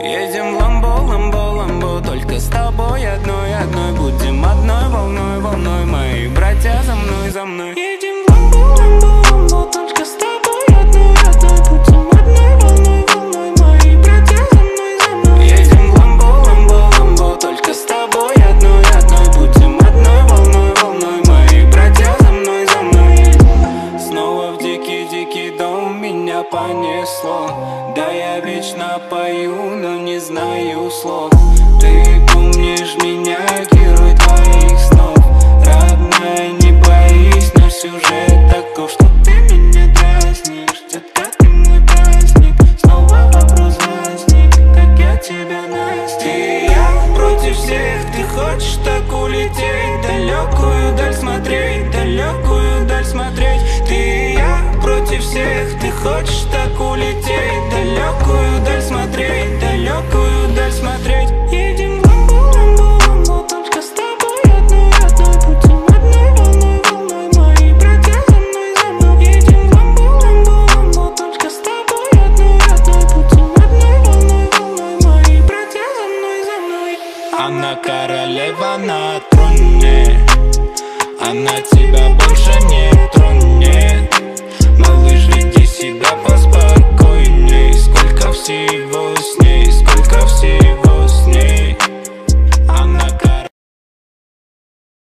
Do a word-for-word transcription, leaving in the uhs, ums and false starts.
Едем в ламбо, ламбо, ламбо, только с тобой одной, одной. Будем одной волной, волной, мои братья за мной, за мной. Едем в ламбо, ламбо, ламбо, только с тобой одной, одной. Будем одной волной, волной, мои братья за мной, за мной. Едем в ламбо, ламбо, ламбо, только с тобой одной, одной. Будем одной волной, волной, мои братья за мной, за мной. Снова в дикий, дикий дом меня понесло. Да я вечно пою, но не знаю слов. Ты помнишь меня, герой твоих снов. Родная, не боись, наш сюжет таков, что ты меня дразнишь. Детка, ты мой праздник. Снова вопрос возник, как я тебя настиг. Ты и я против всех, ты хочешь так улететь. Далекую даль смотреть, далекую даль смотреть. Ты и я против всех, ты хочешь так улететь. Далекую даль смотреть, далекую даль смотреть. Едем в ламбо, ламбо, ламбо, только с тобой одной, одной. Будем одной волной, волной, мои братья за мной, за мной. Едем в ламбо, ламбо, ламбо, только с тобой одной, одной. Будем одной волной, волной, мои братья за мной, за мной. Она королева на троне, она тебя больше не тронет.